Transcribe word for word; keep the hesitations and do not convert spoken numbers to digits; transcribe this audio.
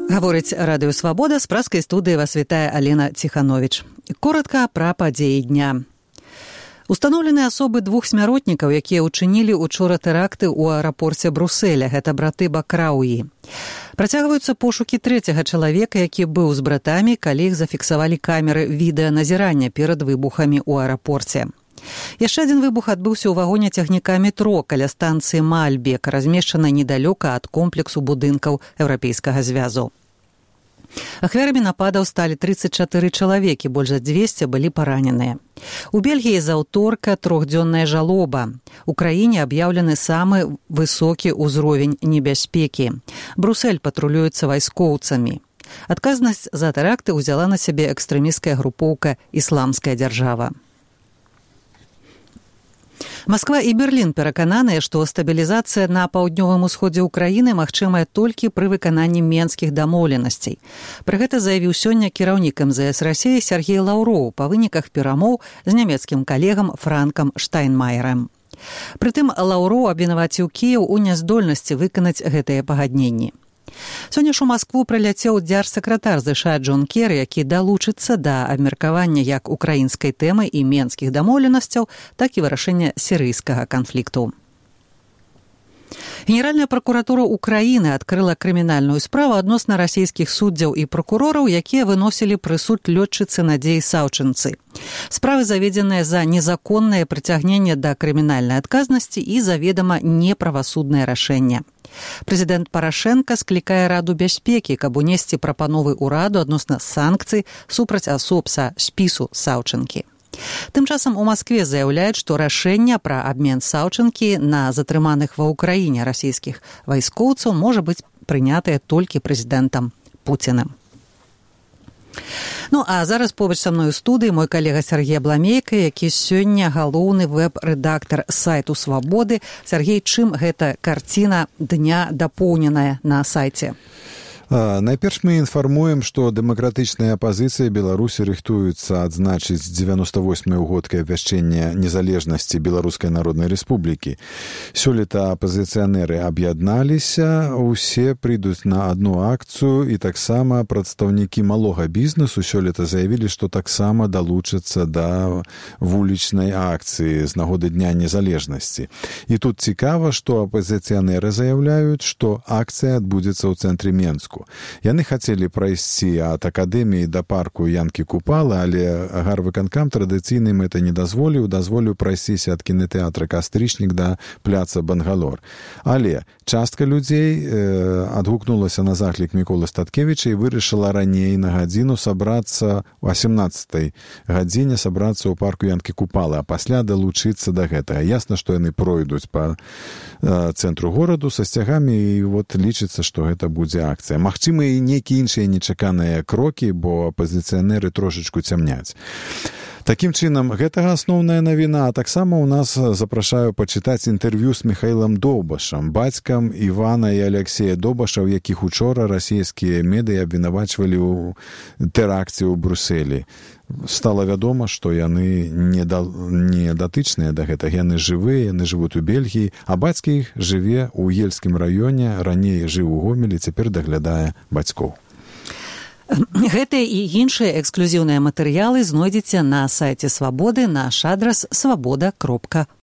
Гаворыць Радыё Свабода, з праскай студыі вас вітае Алена Ціхановіч. Коратка пра падзеі дня. Устаноўлены асобы двух смяротнікаў, якія ўчынілі учора тэракты ў аэрапорце Брусэля. Гэта браты Бакрауі. Працягваюцца пошукі трэцяга чалавека, які быў з братамі, калі іх зафіксавалі камеры відэаназірання перад выбухамі ў аэрапорце. Яшчэ адзін выбух адбыўся ў вагоне цягніка метро каля станцыі Мальбек, размешчанай недалёка ад комплексу будынкаў Еўрапейскага звязу. Ахвярамі нападаў сталі трыццаць чатыры чалавекі, больш за дзвесце былі параненыя. У Бельгіі з аўторка трохдзённая жалоба. У краіне аб'яўлены самы высокі ўзровень небяспекі. Брусэль патрулюецца вайскоўцамі. Адказнасць за тэракты ўзяла на сябе экстрэмісцкая групоўка «Ісламская дзяржава». Масква і Берлін перакананыя, што стабілізацыя на паўднёвым усходзе ўкраіны магчымая толькі пры выкананні менскіх дамоўленасцей. Пра гэта заявіў сёння кіраўнік эм зэ эс Расіі Сергей Лаўроў па выніках перамоў з нямецкім калегам Франкам Штайнмаерам. Прытым Лаўроў абвінаваціў Кіеў у няздольнасці выканаць гэтыя пагадненні. Сёння ж у Маскву прыляцеў дзяржсакратар ЗША Джон Керрі, які далучыцца да абмеркавання як украінскай тэмы і менскіх дамоўленасцяў, так і вырашэння сірыйскага канфлікту. Генеральная пракуратура Украіны адкрыла крымінальную справу адносна расійскіх суддзяў і пракурораў, якія выносілі прысуд лётчыцы Надзеі Саўчынцы. Справы заведзеныя за незаконнае прыцягненне да крымінальнай адказнасці і заведама неправасуднае рашэнне. Прэзідэнт Парашэнка склікае Раду бяспекі, каб унесці прапановы ўраду адносна санкцый супраць асоб са спісу Саўчынкі. Тым часам у Маскве заяўляюць, што рашэнне пра абмен Саўчынкі на затрыманых ва ўкраіне расійскіх вайскоўцаў можа быць прынятае толькі прэзідэнтам Пуцінам. Ну, а зараз побач са мной у студыі мой калега Сергей Бламейка, які сёння галоўны вэб-рэдактар сайту Свабоды. Сергей, чым гэта карціна дня дапоўненая на сайце? Найперш мы інфармуем, што дэмакратычная апазіцыя Беларусі рыхтуецца адзначыць дзевяноста восьмае ўгодкай абвяшчэння незалежнасці Беларускай Народнай Рэспублікі. Сёлета апазіцыянеры аб'ядналіся, усе прыйдуць на адну акцыю, і таксама прадстаўнікі малога бізнесу сёлета заявілі, што таксама далучацца да вулічнай акцыі з нагоды Дня незалежнасці. І тут цікава, што апазіцыянеры заяўляюць, што акцыя адбудзецца ў цэнтры Менску. Яны хацелі прайсці ад акадэміі да парку Янкі Купалы, але гарвыканкам традыцыйным это не дазволіў, дазволіў прайсціся ад кінатэатра Кастрычнік да пляца Бангалор. Але частка людзей э, адгукнулася на заклік Міколы Статкевіча і вырашыла раней на гадзіну сабрацца у асямнаццатай гадзіне сабрацца ў парку Янкі Купалы, а пасля далучыцца да гэтага. Ясна, што яны пройдуць па э, цэнтру гораду са сцягамі, і вот лічыцца, што гэта будзе акцыя. Магчыма, і нейкія іншыя нечаканыя крокі, бо апазіцыянеры трошачку цямняць. Такім чынам, гэта асноўная навіна, а таксама ў нас запрашаю пачытаць інтэрв'ю з Міхаілам Доўбашам, бацькам Івана і Аляксея Доўбашаў, якіх учора расійскія медыі абвінавачвалі ў тэракце ў Брусэлі. Стала вядома, што яны не, да, не датычныя да гэтага, яны жывыя, яны жывуць у Бельгіі, а бацька іх жыве ў Ельскім раёне, раней жыў у Гомелі, цяпер даглядае бацькоў. Гэтыя і іншыя эксклюзіўныя матэрыялы знойдзеце на сайце Свабоды, наш адрас свабода кропка